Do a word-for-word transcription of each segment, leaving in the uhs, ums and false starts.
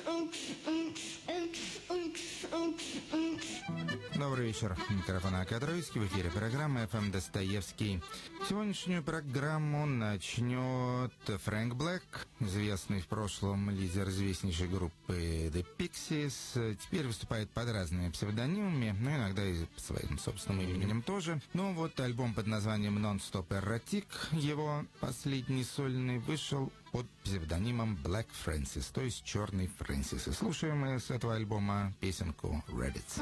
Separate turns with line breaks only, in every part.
Добрый вечер. Микрофон Акад Ройский. В эфире программа эф эм Достоевский. Сегодняшнюю программу начнет Фрэнк Блэк, известный в прошлом лидер известнейшей группы The Pixies. Теперь выступает под разными псевдонимами, но иногда и своим собственным именем тоже. Но вот альбом под названием Non-Stop Erotic, его последний сольный, вышел под псевдонимом Black Francis, то есть Черный Фрэнсис. И слушаем мы с этого альбома песенку Rabbits.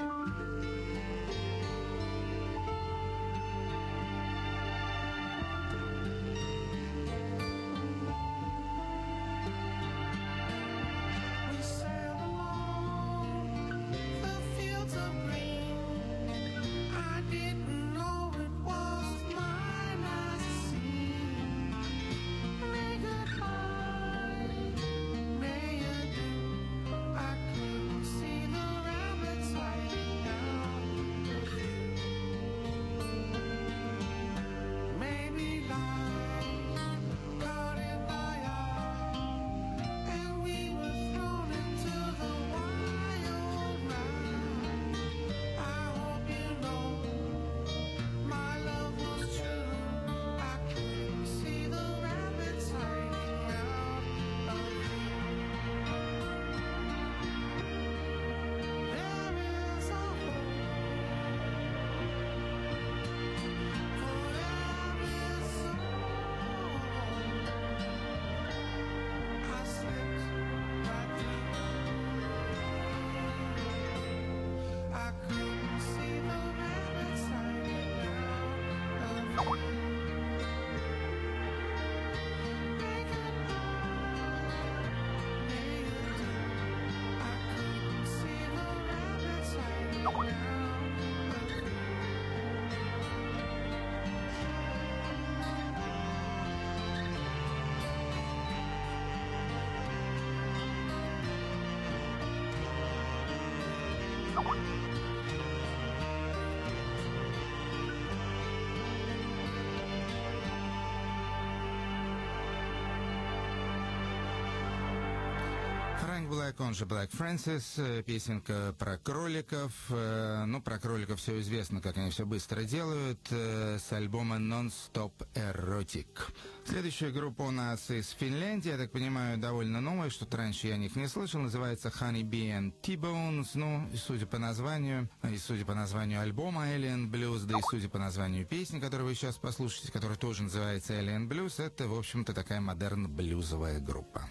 Блэк, он же Black Francis, песенка про кроликов. Ну, про кроликов все известно, как они все быстро делают, с альбома Non-Stop Erotic. Следующая группа у нас из Финляндии, я так понимаю, довольно новая, что-то раньше я о них не слышал, называется Honey Bee and T-Bones. Ну, и судя по названию, и судя по названию альбома Alien Blues, да и судя по названию песни, которую вы сейчас послушаете, которая тоже называется Alien Blues, это, в общем-то, такая модерн-блюзовая группа.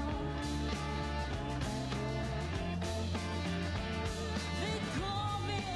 They call me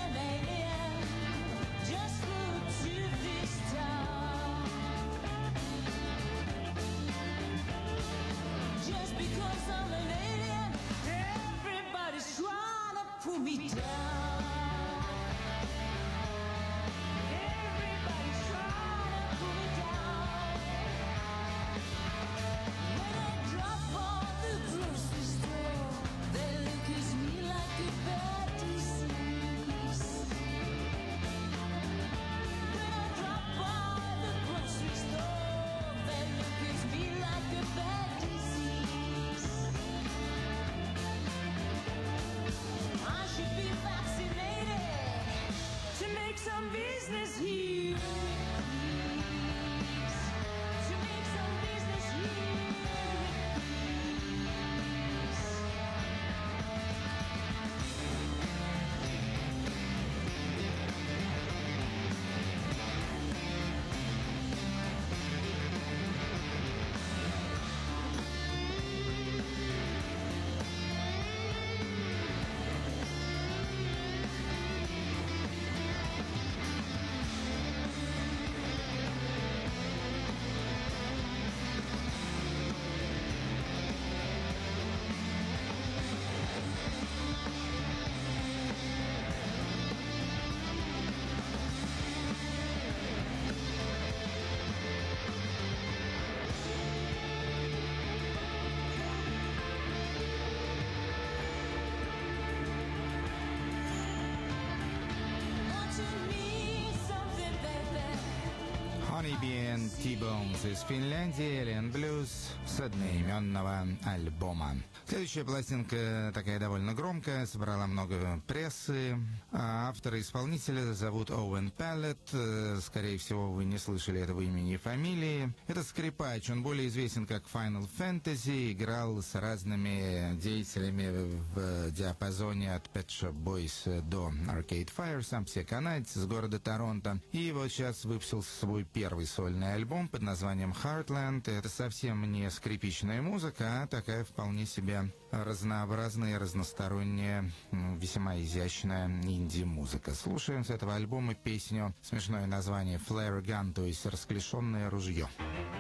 би энд T-Bones из Финляндии, Alien Blues с одноименного альбома. Следующая пластинка такая довольно громкая, собрала много прессы. А автора исполнителя зовут Оуэн Паллет. Скорее всего, вы не слышали этого имени и фамилии. Это скрипач, он более известен как Final Fantasy, играл с разными деятелями в диапазоне от Pet Shop Boys до Arcade Fire, сам все канадец из города Торонто. И вот сейчас выпустил свой первый сольный альбом под названием Heartland. Это совсем не скрипичная музыка, а такая вполне себе разнообразная, разносторонняя, весьма изящная инди-музыка. Слушаем с этого альбома песню, смешное название Flare Gun, то есть расклешенное ружье.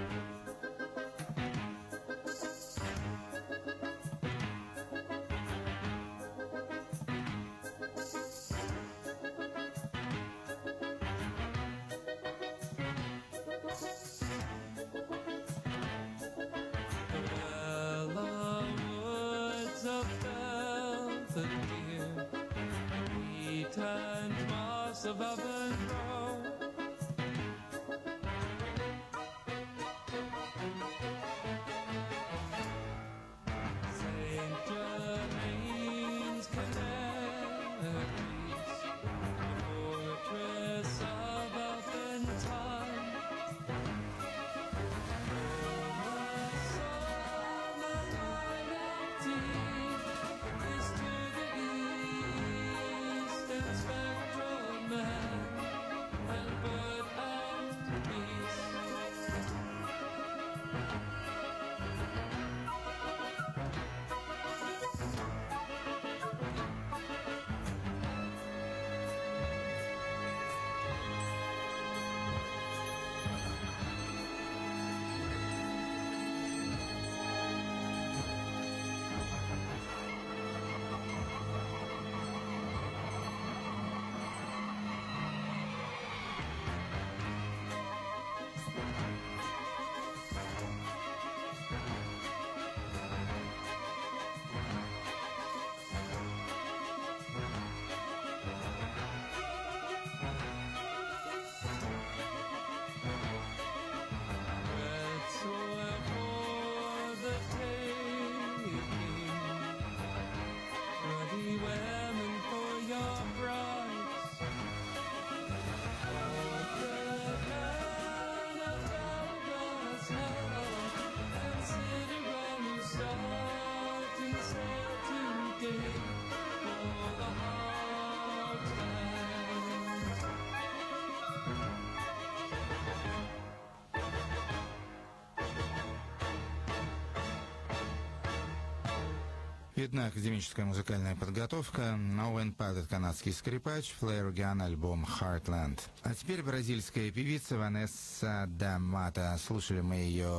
Видна академическая музыкальная подготовка. Оуэн Паллет, канадский скрипач, Flare Gun, альбом Heartland. А теперь бразильская певица Ванесса да Мата. Слушали мы ее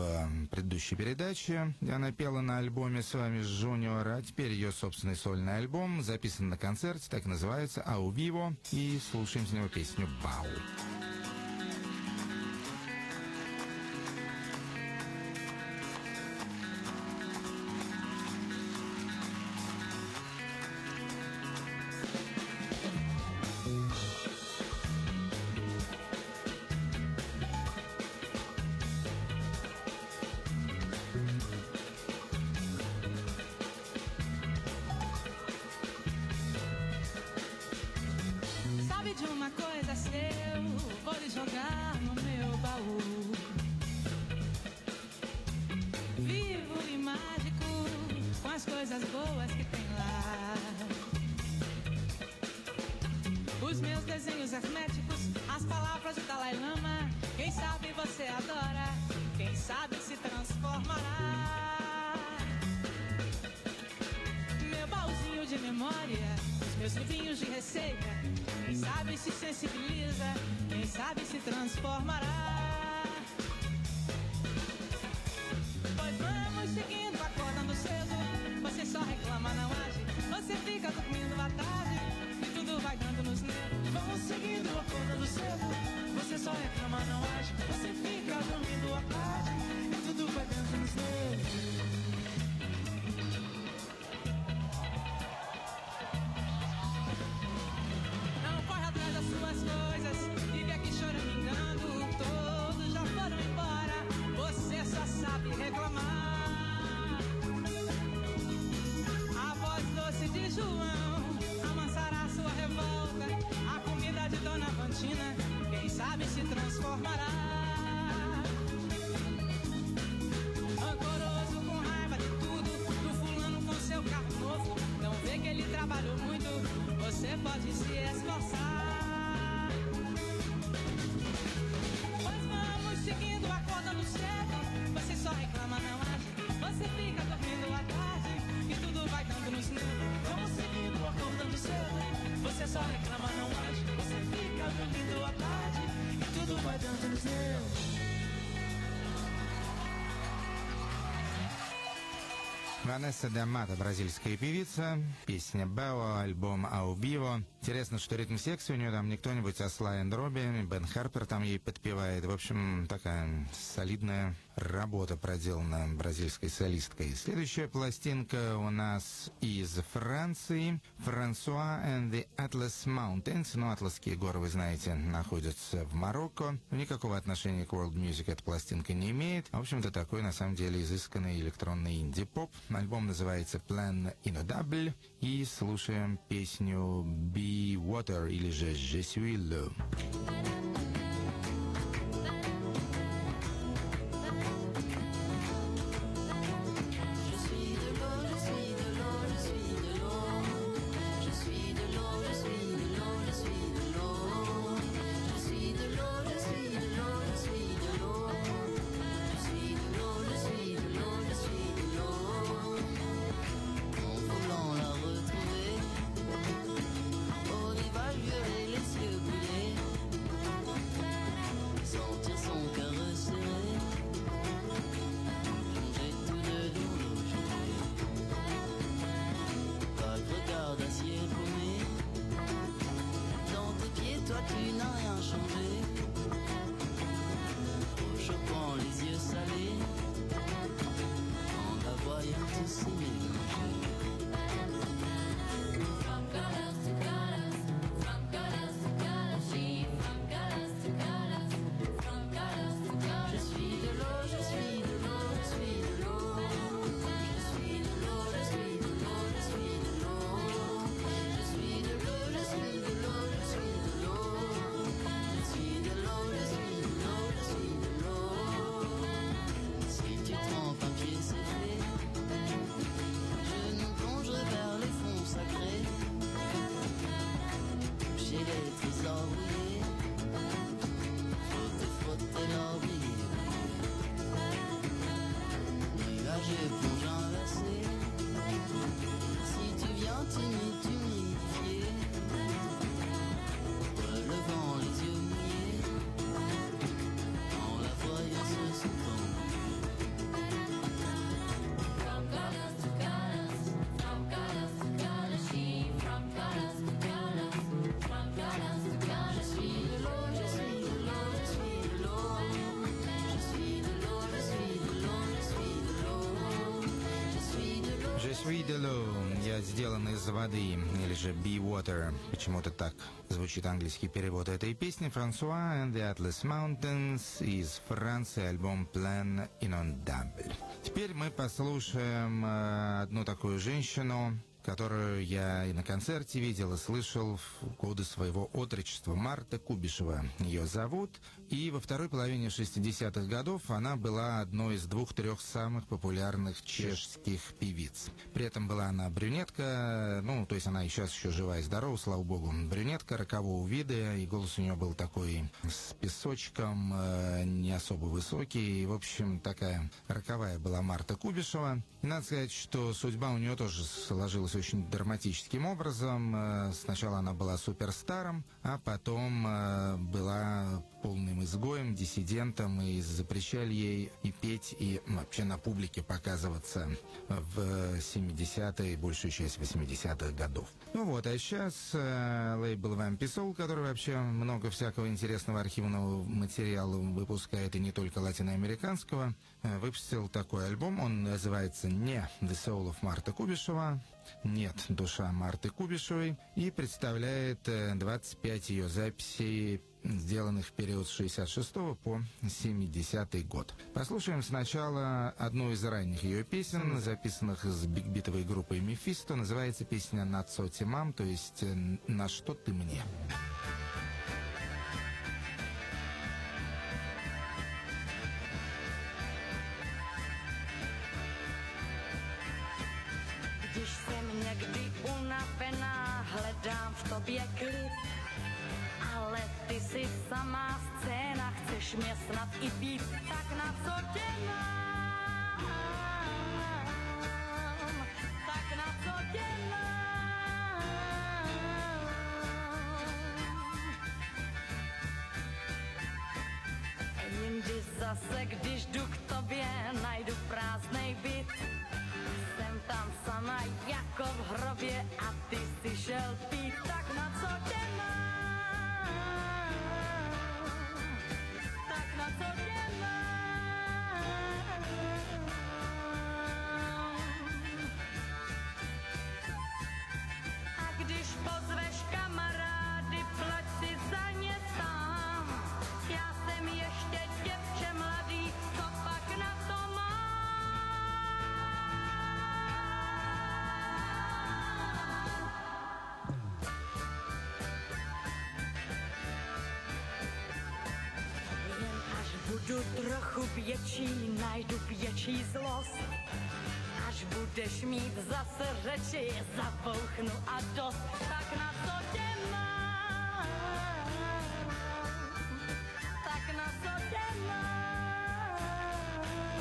в предыдущей передаче, где она пела на альбоме с вами Junior. А теперь ее собственный сольный альбом, записан на концерте, так называется, Au Vivo. И слушаем с него песню «Бау».
De uma coisa seu, vou lhe jogar no meu baú. Vivo e mágico, com as coisas boas que tem lá. Os meus desenhos herméticos, as palavras do Dalai Lama. Quem sabe você adora, quem sabe se transformará. Meu baúzinho de memória, os meus livrinhos de receita. Quem sabe se sensibiliza, quem sabe se transformará. Pois vamos seguindo, acordando cedo. Você só reclama, não age. Você fica dormindo à tarde e tudo vai dando nos nervos. Vamos seguindo, acordando cedo. Você só reclama, não age. Você fica dormindo à tarde e tudo vai dando nos nervos. Suas coisas, vive aqui choramingando todo. parar. Rancoroso com raiva de tudo, do fulano com seu carro novo. Não vê que ele trabalhou muito, você pode se esforçar. Pois vamos seguindo, acordando cedo. Você só reclama, não age. Você fica dormindo à tarde e tudo vai dando nos nervos. Vamos seguindo, acordando cedo. Você só reclama, não age. Você fica dormindo à tarde e tudo vai dando nos nervos.
Ванесса де Мата, бразильская певица, песня «Бео», альбом «Ау Биво». Интересно, что ритм-секция у нее там не кто-нибудь, а Слай энд Робби, Бен Харпер там ей подпевает. В общем, такая солидная работа проделана бразильской солисткой. Следующая пластинка у нас из Франции. «Франсуа and the Atlas Mountains». Ну, Атласские горы, вы знаете, находятся в Марокко. Никакого отношения к World Music эта пластинка не имеет. В общем-то, такой, на самом деле, изысканный электронный инди-поп. Альбом называется «Plan Inaudible». И слушаем песню «Be Water» или же «Je suis l'eau». Я сделан из воды, или же Be Water. Почему-то так звучит английский перевод этой песни. Франсуа and the Atlas Mountains из Франции, альбом Plan Inaudible. Теперь мы послушаем э, одну такую женщину, которую я и на концерте видел, и слышал в годы своего отрочества. Марта Кубишева ее зовут. И во второй половине шестидесятых годов она была одной из двух-трех самых популярных чешских певиц. При этом была она брюнетка, ну, то есть она и сейчас еще жива и здорова, слава богу. Брюнетка рокового вида, и голос у нее был такой с песочком, э, не особо высокий. И, в общем, такая роковая была Марта Кубишева. И надо сказать, что судьба у нее тоже сложилась очень драматическим образом. Сначала она была суперстаром, а потом была полным изгоем, диссидентом, и запрещали ей и петь, и вообще на публике показываться в семидесятые, большую часть восьмидесятых годов. Ну вот, а сейчас лейбл Вампи Soul, который вообще много всякого интересного архивного материала выпускает, и не только латиноамериканского, выпустил такой альбом. Он называется «Не The Soul of Марта Кубишева», «Нет, душа Марты Кубишевой», и представляет двадцать пять ее записей, сделанных в период с шестьдесят шестого по семидесятый год. Послушаем сначала одну из ранних ее песен, записанных с бигбитовой группой Мефисто. Называется песня «На цоте мам», то есть «На что ты мне?».
v tobě klid. Ale ty si samá scéna, chceš mě snad i být, tak na co tě mám? Tak na co tě mám? Jindy zase, když jdu k tobě, najdu prázdnej byt. Jsem tam sama jako v hrobě a ty si šel pít, tak na co tě mám? Tak na co tě mám? A když pozveš kamarády, plať si za ně sám. Já jsem ještě děvče mladý, co pak na to mám? Budu trochu větší, najdu větší zlost. Až budeš mít zase řeči, zabouchnu a dost. Tak na co tě mám? Tak na co tě mám?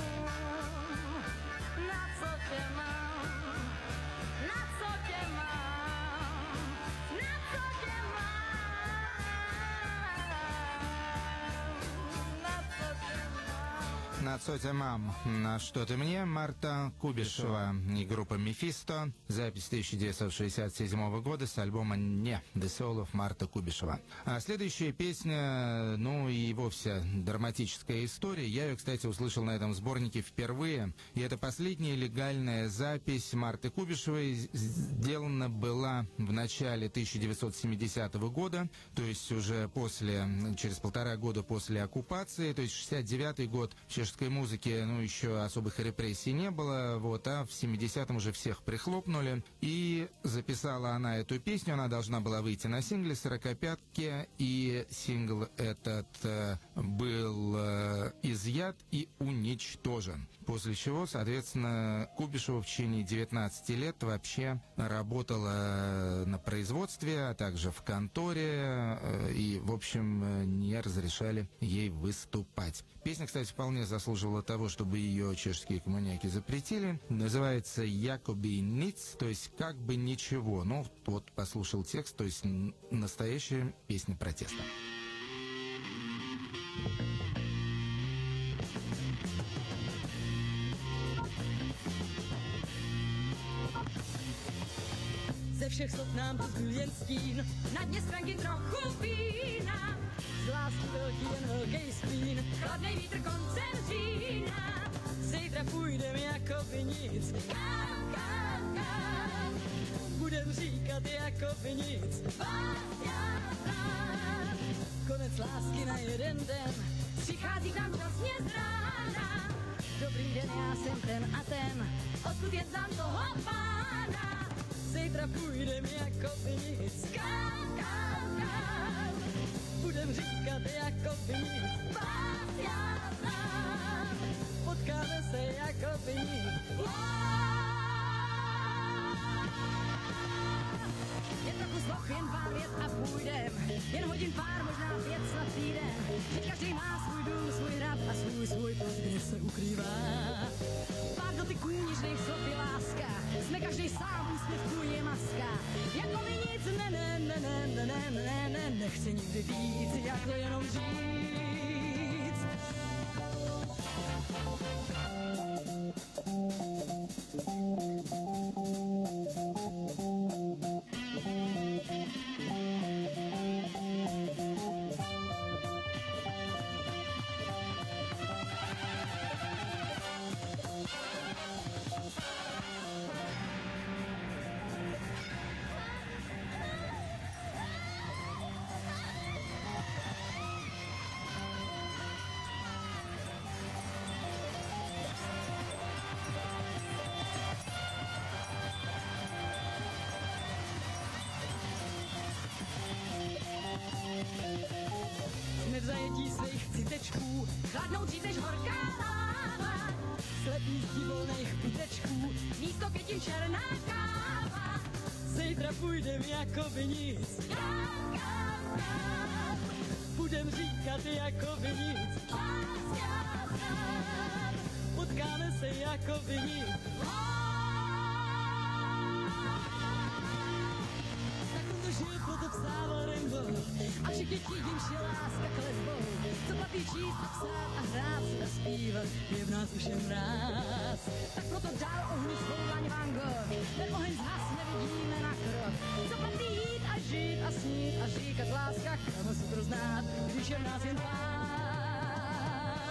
Na co tě mám? Na co tě mám? Na co tě mám?
На соте мам, на что ты мне, Марта Кубишева и группа Мефисто, запись тысяча девятьсот шестьдесят седьмого года с альбома «Не», The Soul of Марта Кубишева. А следующая песня, ну и вовсе драматическая история. Я ее, кстати, услышал на этом сборнике впервые, и это последняя легальная запись Марты Кубишевой. Сделана была в начале тысяча девятьсот семидесятого года, то есть уже после, через полтора года после оккупации, то есть шестьдесят девятый год. В чешской музыке, ну, еще особых репрессий не было, вот, а в семидесятом уже всех прихлопнули. И записала она эту песню, она должна была выйти на сингле «Сорокопятки», и сингл этот э, был э, изъят и уничтожен. После чего, соответственно, Кубишева в течение девятнадцати лет вообще работала на производстве, а также в конторе, э, и, в общем, не разрешали ей выступать. Песня, кстати, вполне заслуживала того, чтобы ее чешские коммуняки запретили. Называется «Якоби ниц», то есть «как бы ничего». Ну, вот послушал текст, то есть настоящая песня протеста.
Ze všech slov nám pozbyl jen stín, na dně stránky trochu vína. Z lásky velký jen velký stín, chladnej vítr koncem října. Zítra půjdem jako by nic, kam, kam, kam. Budem říkat jako by nic, vás já znám. Konec lásky na jeden den, přichází k nám časně z rána. Dobrý den, já jsem ten a ten, odkud jen znám toho pána. Zítra půjdem jako by nic, kam, kam, kam. Budem říkat jako by nic, vás já znám. Potkáme se jako by nic. Je trochu sloch, jen pár věc a půjdem, jen hodin pár, možná pět snad týden. Vždyť každý má svůj dům, svůj hrad a svůj svůj post, kde se ukrývá. Pár dotyků nižných slov je láska, jsme každý sám, úsměvků je maska. Jako mi nic, ne, ne, ne, ne, ne, ne, ne, ne, nechci nikdy víc, jako jenom říct. Jsme v zajetí svých citečků, chladnoucí než horká láva. Slepých divolných putečků, místo květin černá káva. zítra půjdem jako by nic. Kam, kam, kam. Budem říkat jako by nic. Láska, kam. Potkáme se jako by nic. Tak to žil, podepsával Rimbo a všichni tím šla láska k lesbou. Co baví číst a psát a hrát si a zpívat, je v nás už jen mráz. Tak proto dál ohni svou laň Van Gogh, ten oheň zhasne, vidíme na krok. Co baví jít a žít a snít a říkat láska, kam se to znát, když je v nás jen pár.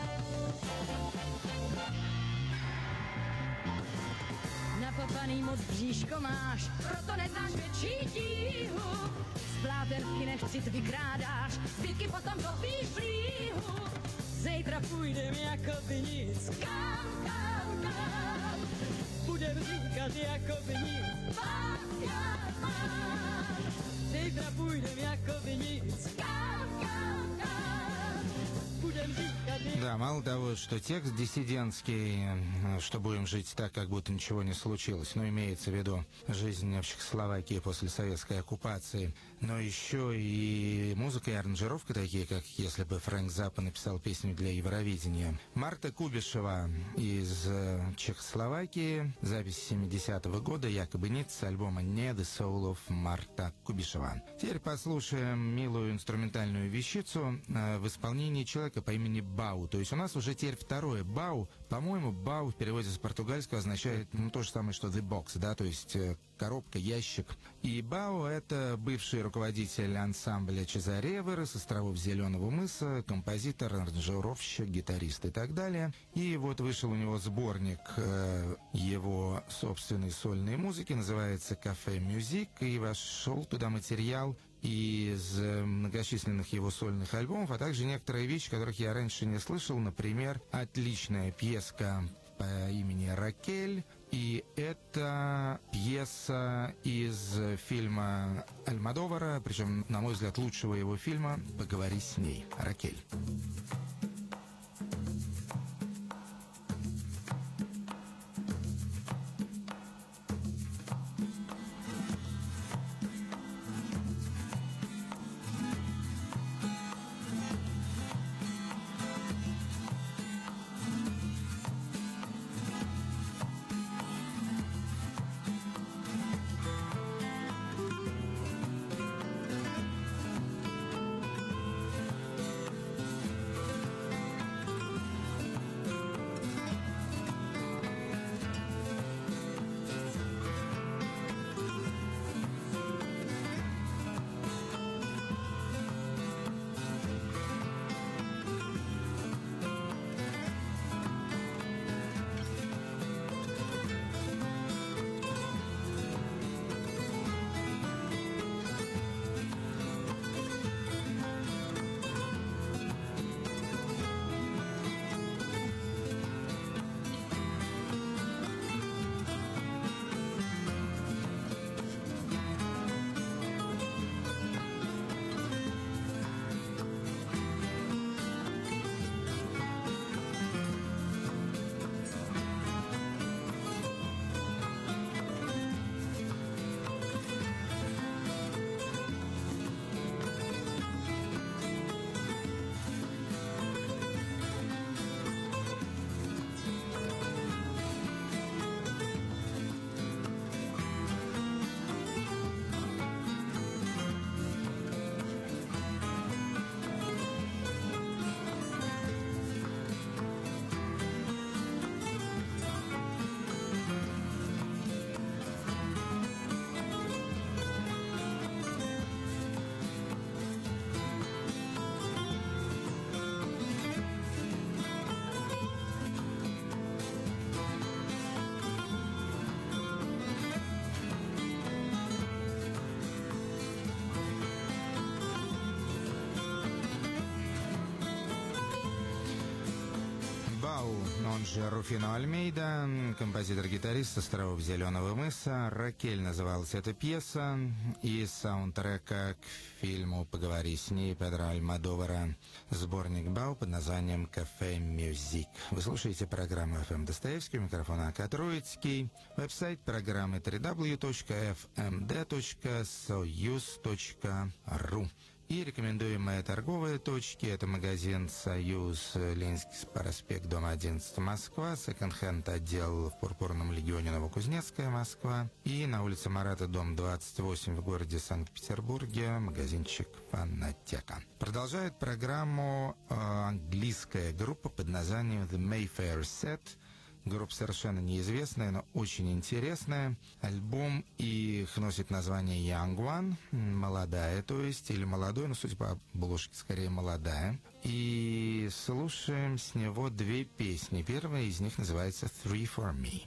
Napapaný moc bříško máš, proto neznáš větší tíhu. Z pláterky nechcit vykrádáš, zbytky potom topíš v líhu. Zítra půjdem jako by nic. Kam, kam, kam. Budem říkat jako by nic. Láska mám. Zítra půjdem jako by nic. Kam, kam, kam. Budem říkat.
Да, мало того, что текст диссидентский, что будем жить так, как будто ничего не случилось, но имеется в виду жизнь в Чехословакии после советской оккупации, но еще и музыка и аранжировка такие, как если бы Фрэнк Заппа написал песню для Евровидения. Марта Кубишева из Чехословакии, запись семидесятого года, якобы нет, с альбома «Не the Soul of Марта Кубишева». Теперь послушаем милую инструментальную вещицу в исполнении человека по имени Бау. То есть у нас уже теперь второе Бау. По-моему, Бау в переводе с португальского означает ну, то же самое, что The Box, да, то есть коробка, ящик. И Бау — это бывший руководитель ансамбля Чезаревера с островов Зеленого мыса, композитор, аранжировщик, гитарист и так далее. И вот вышел у него сборник э, его собственной сольной музыки, называется «Кафе Мюзик», и вошел туда материал из многочисленных его сольных альбомов, а также некоторые вещи, которых я раньше не слышал. Например, отличная пьеска по имени «Ракель». И это пьеса из фильма Альмодовара, причем, на мой взгляд, лучшего его фильма «Поговори с ней». «Ракель». он же Руфино Альмейда, композитор-гитарист с островов Зеленого мыса. «Ракель» называлась эта пьеса, из саундтрека к фильму «Поговори с ней» Педро Альмодовара, сборник Бау под названием «Кафе Мюзик». Вы слушаете программу эф эм Достоевский, у микрофона Ака Троицкий. Веб-сайт программы дабл ю дабл ю дабл ю точка эф эм дэ точка союз точка ру. И рекомендуемые торговые точки — это магазин «Союз», Ленинский проспект, дом одиннадцать, Москва, секонд-хенд отдел в Пурпурном легионе, Новокузнецкая, Москва, и на улице Марата, дом двадцать восемь в городе Санкт-Петербурге, магазинчик «Фонотека». Продолжает программу э, английская группа под названием The Mayfair Set. Группа совершенно неизвестная, но очень интересная. Альбом их носит название Young One, молодая, то есть, или молодой, но судя по обложке, скорее молодая. И слушаем с него две песни. Первая из них называется Three for Me.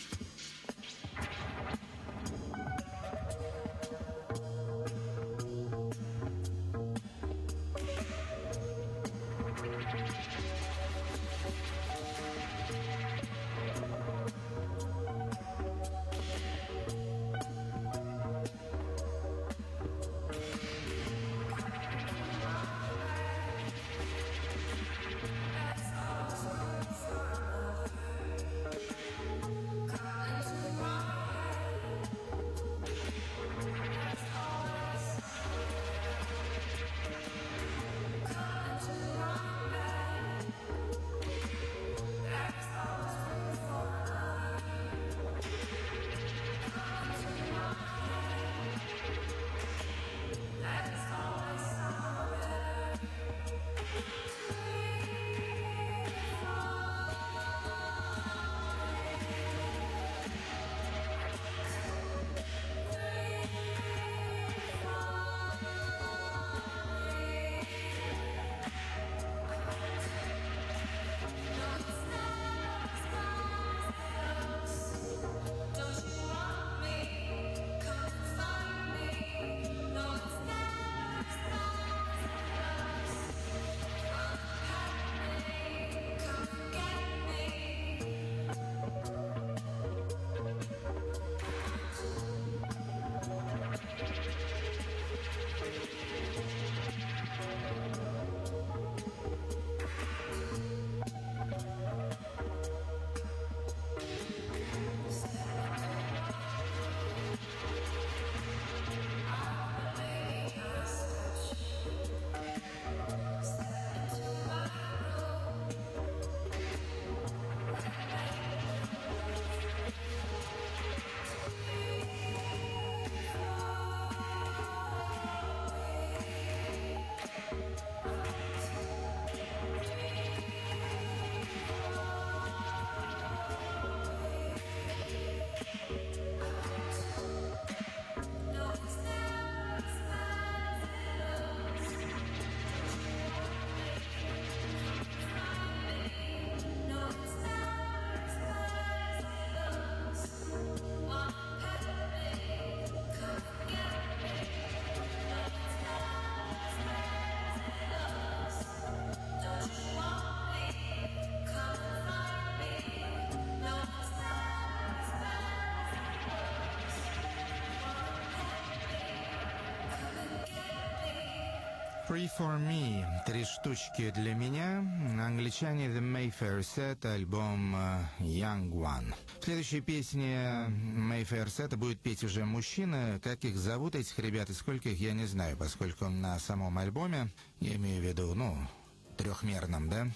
Three for Me. Три штучки для меня. Англичане The Mayfair Set, альбом Young One. В следующей песне Mayfair Set будет петь уже мужчина. Как их зовут, этих ребят, и сколько их, я не знаю, поскольку на самом альбоме, я имею в виду, ну, трехмерном, да,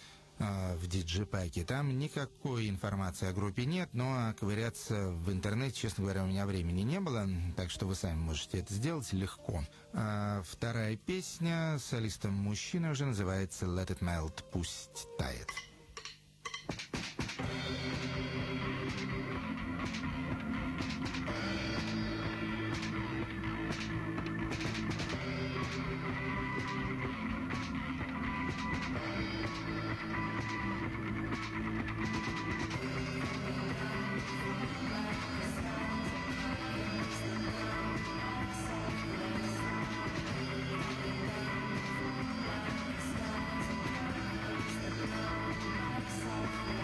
в диджипаке. Там никакой информации о группе нет, но ковыряться в интернете, честно говоря, у меня времени не было, так что вы сами можете это сделать легко. А вторая песня с солистом мужчины уже называется Let It Melt, пусть тает.
Sorry.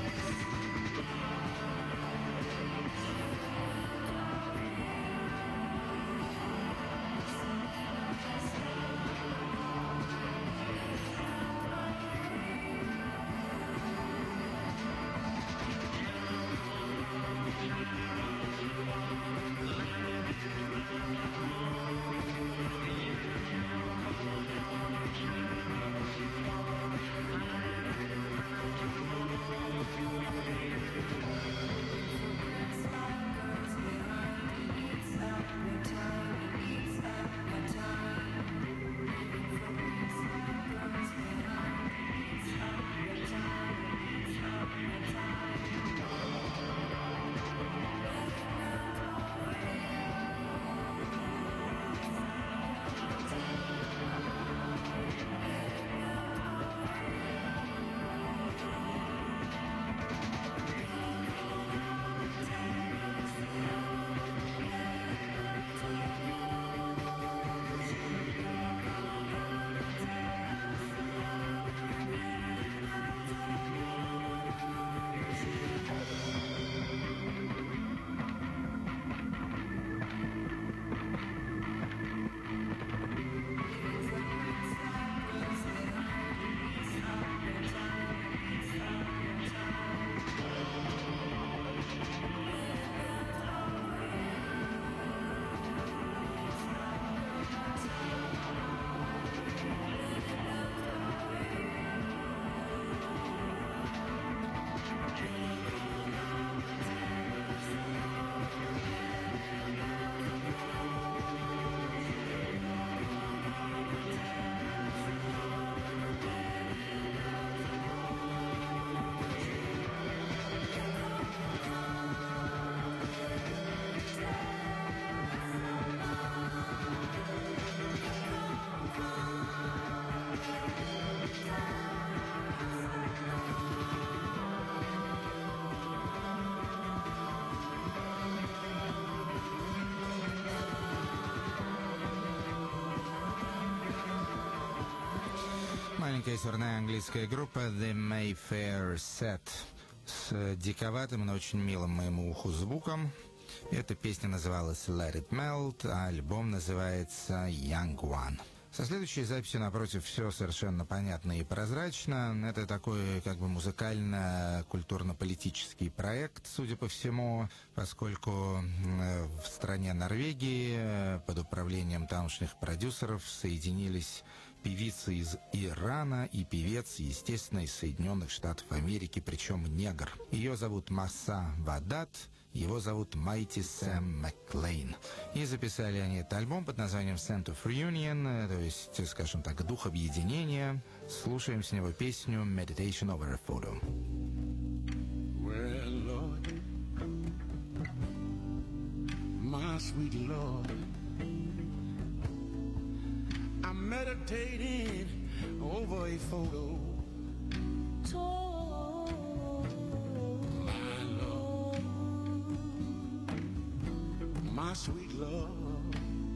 маленькая сверная английская группа The Mayfair Set с диковатым, но очень милым моему уху звуком. Эта песня называлась Let It Melt, а альбом называется Young One. Со следующей записью, напротив, все совершенно понятно и прозрачно. Это такой, как бы, музыкально-культурно-политический проект, судя по всему, поскольку в стране Норвегии под управлением тамошних продюсеров соединились певица из Ирана и певец, естественно, из Соединенных Штатов Америки, причем негр. Ее зовут Масса Вадат, его зовут Майти Сэм Маклейн. И записали они этот альбом под названием Scent of Reunion, то есть, скажем так, дух объединения. Слушаем с него песню Meditation Over a Photo.
Well, Lord, my sweet Lord, I'm meditating over a photo. My Lord, my sweet Lord,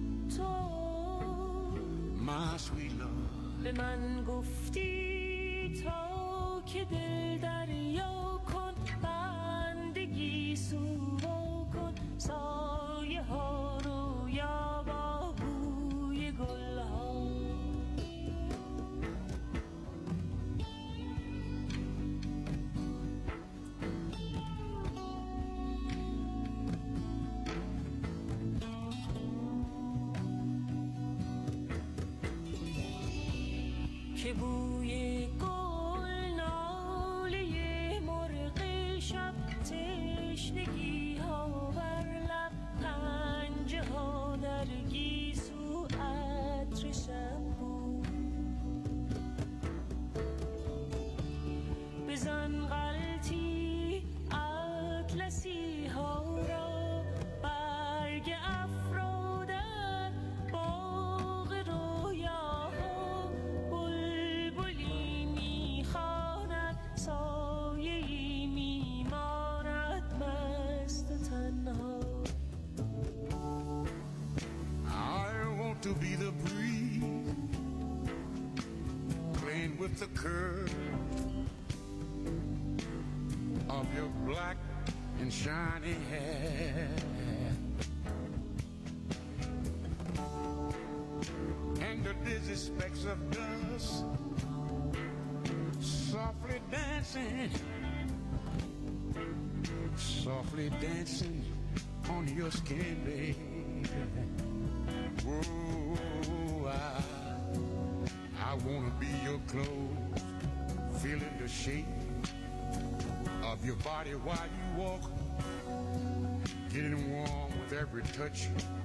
my sweet Lord.
به من گفتی تا که دل دریا کن بندگی سو کن سایه ها رو یا با بوی گل ها که بوی گل ناله مرغ شب تشنگی ها بر لب پنجه ها در گیسو عطر شب بود بزن غلطی اطلسی ها را برگ افرا در باغ رویاها بلبلی میخواند سایه‌ای میماند مست و تنها
I want to be the breeze, playing with the curve of your black and shiny hair. And the dizzy specks of dust softly dancing, softly dancing on your skin, baby. Whoa, I, I wanna be your clothes, feeling the shape of your body while you walk, getting warm with every touch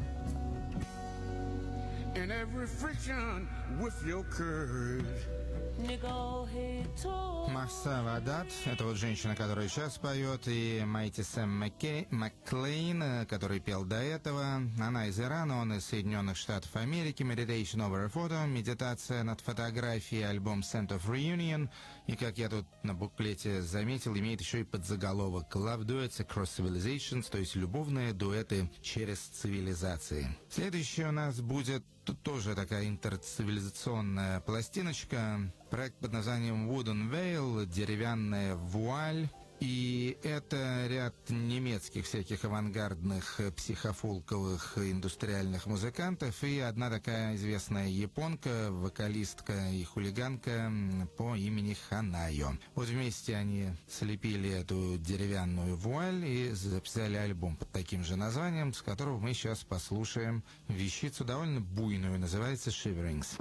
and every friction with your curves.
نگاه تو
Масса Вадат, это вот женщина, которая сейчас поет, и Майти Сэм Маккей, Маклейн, который пел до этого. Она из Ирана, он из Соединенных Штатов Америки. Meditation Over a Photo, медитация над фотографией, альбом Scent of Reunion. И, как я тут на буклете заметил, имеет еще и подзаголовок Love Duets Across Civilizations, то есть любовные дуэты через цивилизации. Следующее у нас будет тут тоже такая интерцивилизационная пластиночка. Проект под названием Wooden Veil, деревянная вуаль. И это ряд немецких всяких авангардных психофолковых индустриальных музыкантов и одна такая известная японка, вокалистка и хулиганка по имени Ханайо. Вот вместе они слепили эту деревянную вуаль и записали альбом под таким же названием, с которого мы сейчас послушаем вещицу довольно буйную, называется «Shiverings».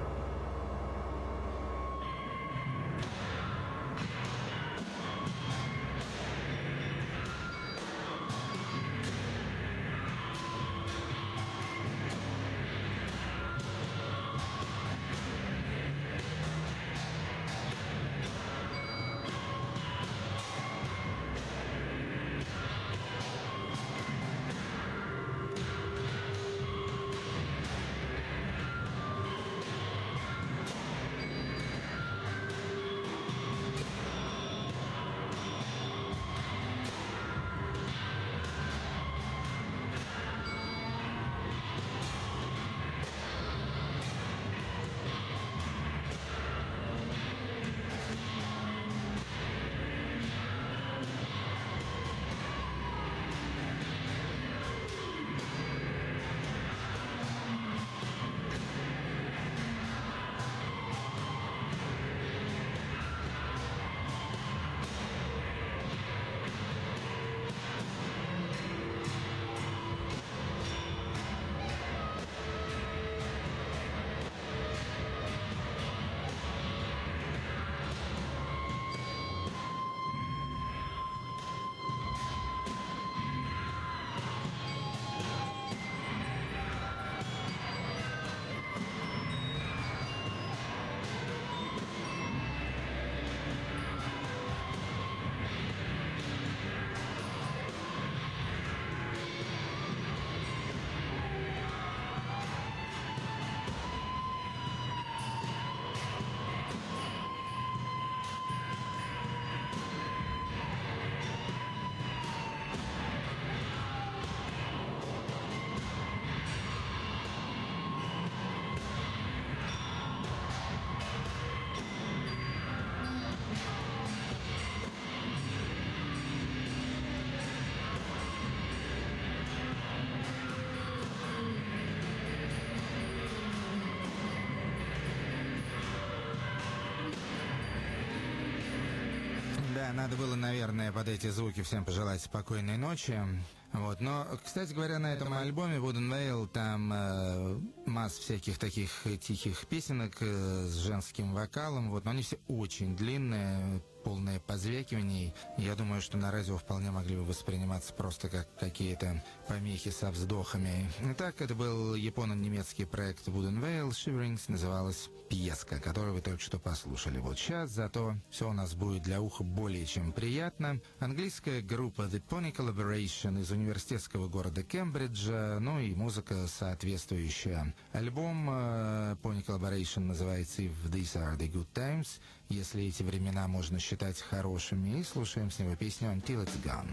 Да, надо было, наверное, под эти звуки всем пожелать спокойной ночи. Вот. Но, кстати говоря, на этом альбоме Wooden Veil там э, масса всяких таких тихих песенок э, с женским вокалом. Вот. Но они все очень длинные, полное позвякиваний. Я думаю, что на радио вполне могли бы восприниматься просто как какие-то помехи со вздохами. Итак, это был японо-немецкий проект Wooden Veil, Shiverings, называлась пьеска, которую вы только что послушали. Вот сейчас, зато все у нас будет для уха более чем приятно. Английская группа The Pony Collaboration из университетского города Кембриджа, ну и музыка соответствующая. Альбом uh, Pony Collaboration называется If These Are The Good Times, если эти времена можно считать хорошими, и слушаем с него песню Until It's Gone.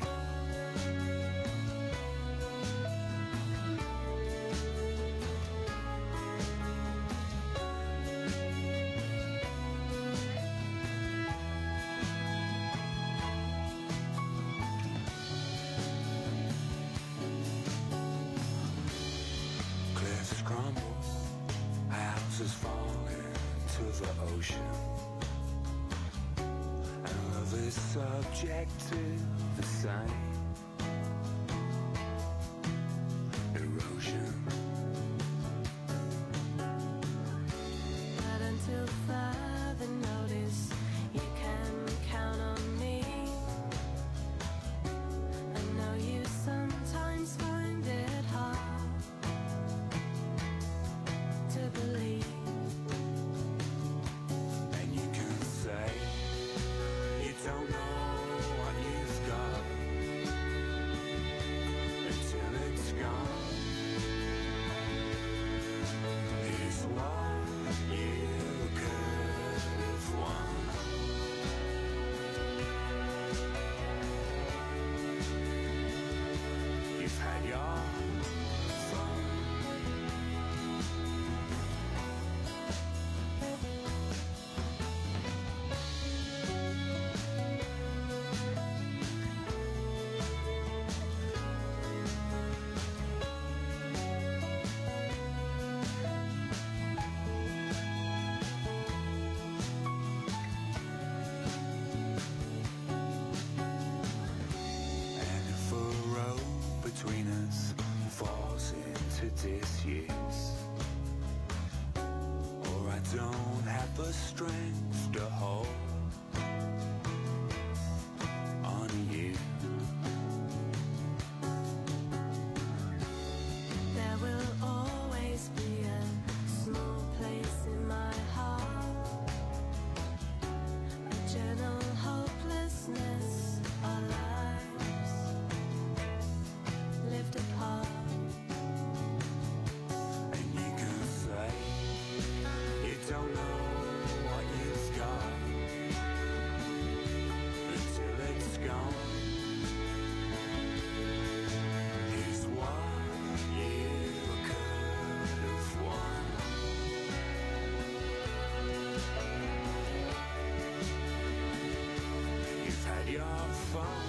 Subject to the same erosion, but until further notice, you can count on me. I know you sometimes find it hard to believe, and you can say you don't know between us falls into disuse, or I don't have the strength to hold on to you. There will always be a small place in my heart, a general hopelessness, our lives lived apart. And you can say you don't know what you've got until it's gone. Here's what you could have won. You've had your fun.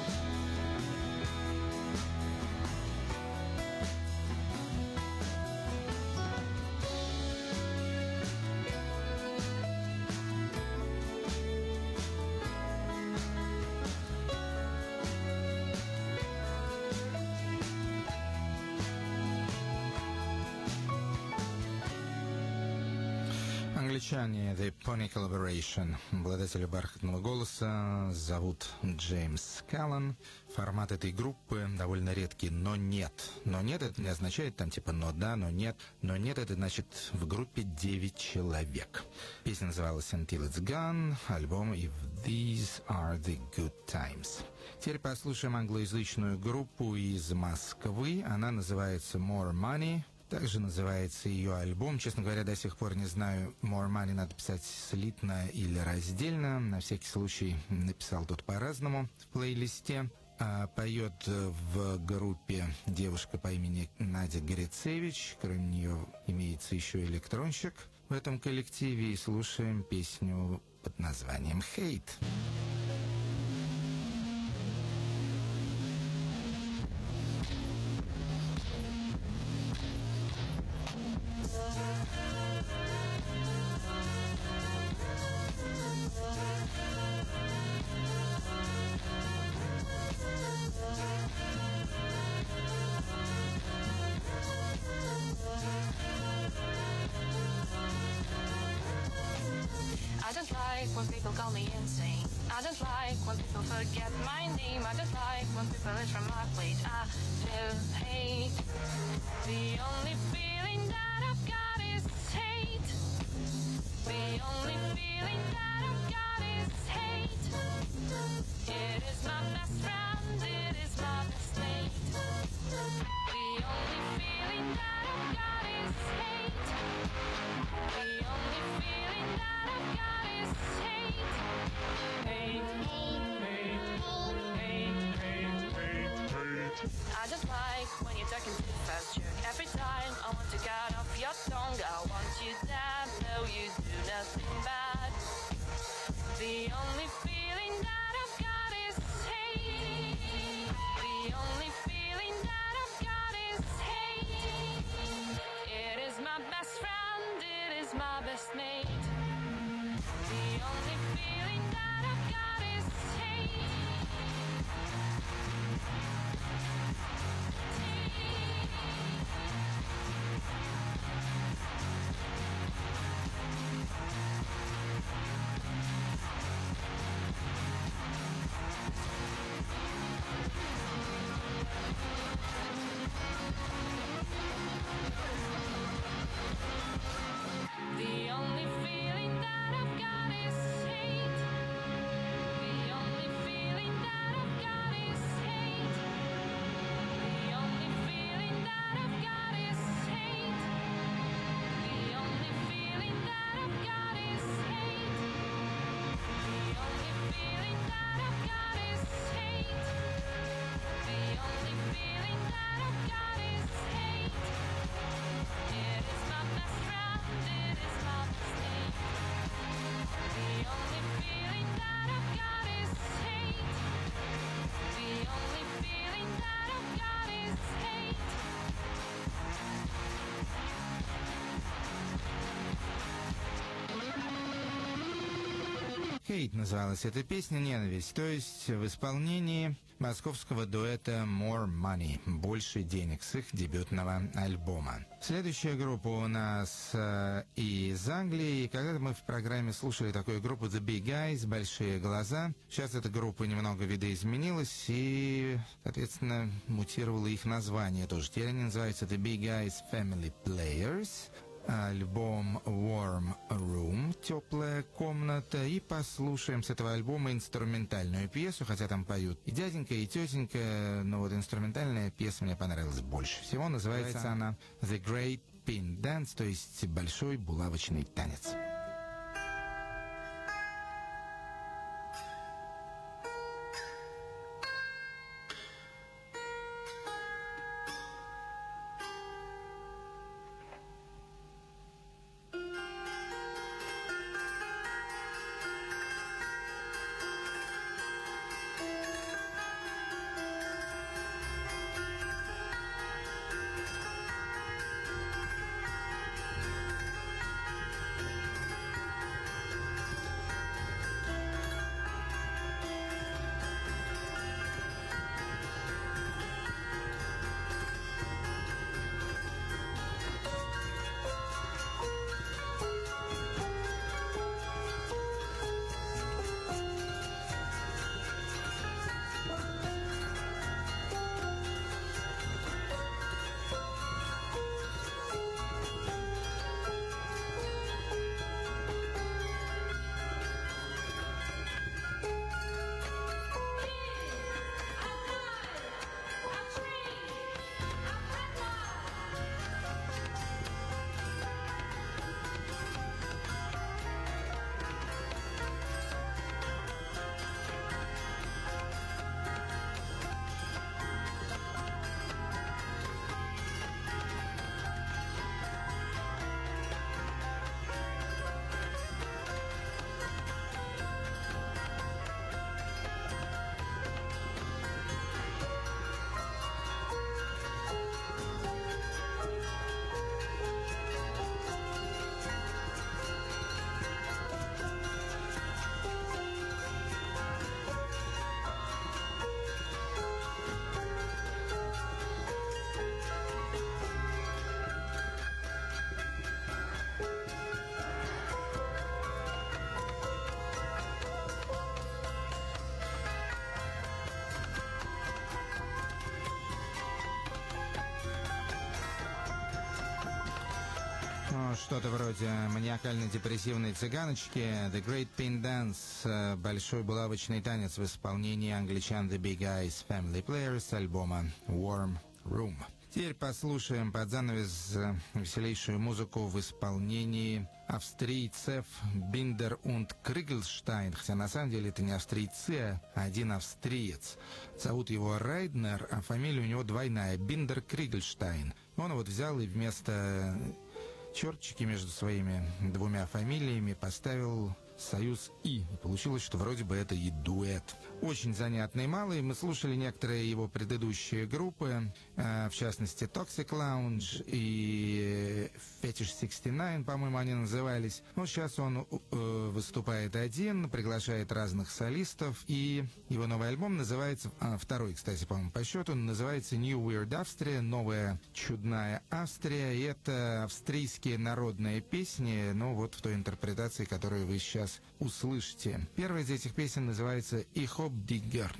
Англичане The Pony Collaboration. Обладателя бархатного голоса зовут Джеймс Каллан. Формат этой группы довольно редкий, но нет. Но нет, это не означает там типа но да, но нет. Но нет, это значит в группе девять человек. Песня называлась Until It's Gone, альбом If These Are The Good Times. Теперь послушаем англоязычную группу из Москвы. Она называется More Money. Также называется ее альбом. Честно говоря, до сих пор не знаю, More Money надо писать слитно или раздельно. На всякий случай написал тут по-разному в плейлисте. А поет в группе девушка по имени Надя Грицевич. Кроме нее имеется еще электронщик в этом коллективе. И слушаем песню под названием «Hate».
just like when people call me insane. I just like when people forget my name. I just like when people eat from my plate. I feel hate. The only feeling that I've got is hate. The only feeling that I've got is hate. It is my best friend, it is my best mate. The only feeling that I've got is hate. The only feeling that I've got is hate. Hate, hate, hate, hate, hate, hate. I just like when you're talking too fast, jerk. Every time I want to cut off your tongue, I want you dead, though you do nothing bad. The only feeling that I've got is hate. The only feeling that I've got is hate. It is my best friend, it is my best mate. The only feeling that I've got is hate. The only feeling that I've got is hate. The only feeling that I've got is hate. The only feeling that I've got is hate. The only feeling that I've got is hate. The only feeling that I've got is hate. The only feeling that I've got is hate. It is my best friend, it is my best mate. The only feeling that I've got is hate. The only feeling that I've got is hate.
«Хейт» называлась эта песня, «Ненависть», то есть в исполнении московского дуэта More Money, «Больше денег» с их дебютного альбома. Следующая группа у нас э, из Англии. Когда-то мы в программе слушали такую группу The Big Eyes, «Большие глаза». Сейчас эта группа немного видоизменилась и, соответственно, мутировала их название тоже. Теперь они называются The Big Eyes Family Players. Альбом Warm Room, теплая комната, и послушаем с этого альбома инструментальную пьесу, хотя там поют и дяденька, и тетенька, но вот инструментальная пьеса мне понравилась больше всего. Называется она The Great Pin Dance, то есть большой булавочный танец.
Thank
что-то вроде маниакально-депрессивной цыганочки. The Great Pin Dance, большой булавочный танец в исполнении англичан The Big Eyes Family Players с альбома Warm Room. Теперь послушаем под занавес веселейшую музыку в исполнении австрийцев Биндер und Кригельштайн, хотя на самом деле это не австрийцы, а один австриец. Зовут его Райднер, а фамилия у него двойная — Биндер Кригельштайн. Он вот взял и вместо черточки между своими двумя фамилиями поставил союз «и». И получилось, что вроде бы это и дуэт. Очень занятный малый. Мы слушали некоторые его предыдущие группы, э, в частности Toxic Lounge и Fetish шестьдесят девять, по-моему, они назывались. Но сейчас он э, выступает один, приглашает разных солистов, и его новый альбом называется, а, второй, кстати, по-моему, по счету, называется New Weird Austria, новая чудная Австрия. И это австрийские народные песни, ну вот в той интерпретации, которую вы сейчас услышите. Первая из этих песен называется «Ich hab dich gern».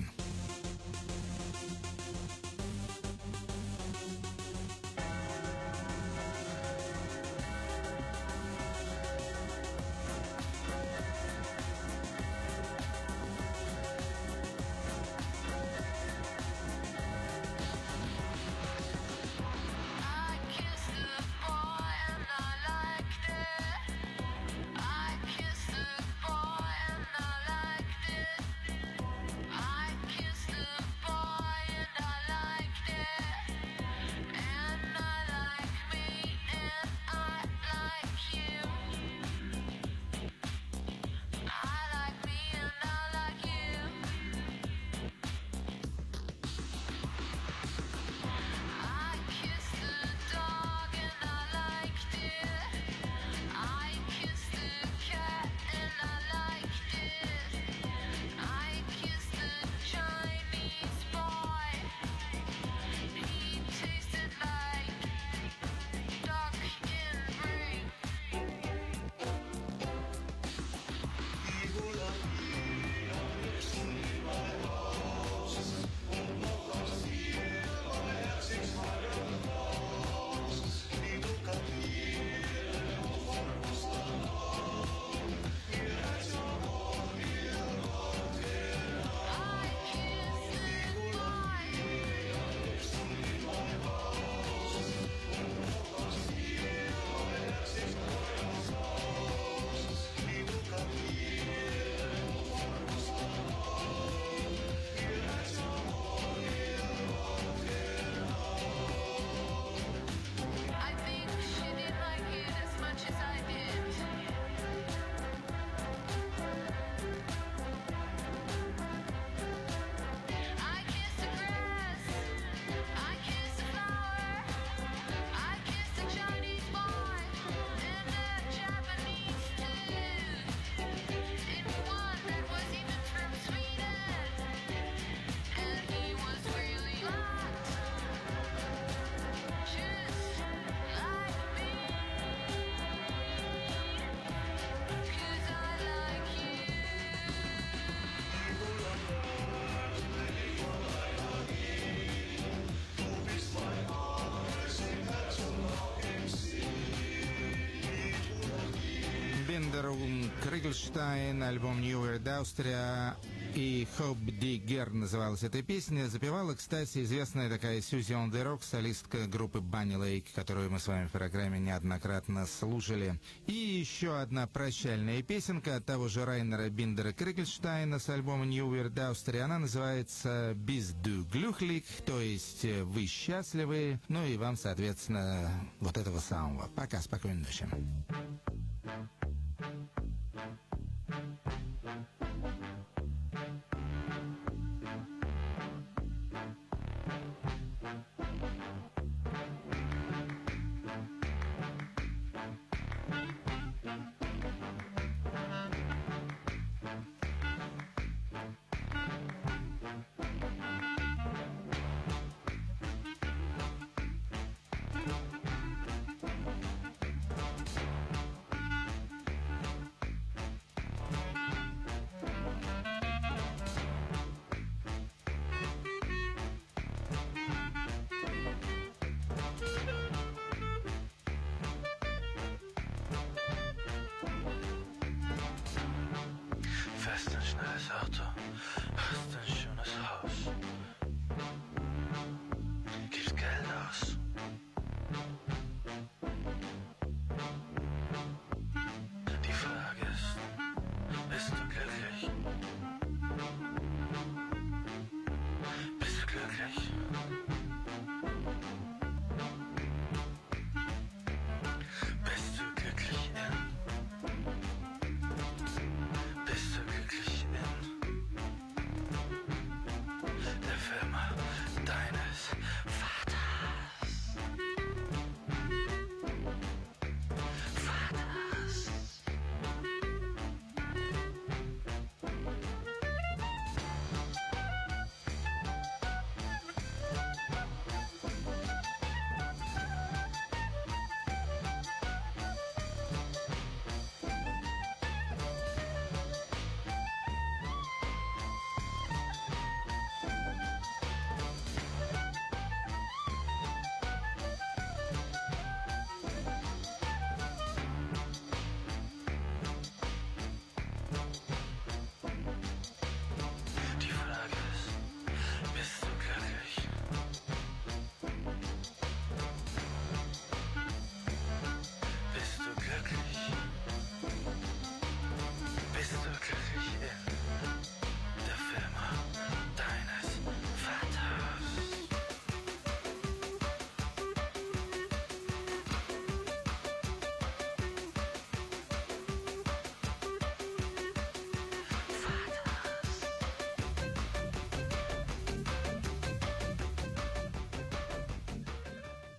Кригельштайн, альбом New Weird Austria, и Hope Die Gern называлась эта песня. Запевала, кстати, известная такая Сьюзи on the Rock, солистка группы Bunny Lake, которую мы с вами в программе неоднократно слушали. И еще одна прощальная песенка от того же Райнера Биндера Кригельштайна с альбома New Weird Austria. Она называется Bist du glücklich, то есть вы счастливы, ну и вам, соответственно, вот этого самого. Пока, спокойной ночи.
deserto.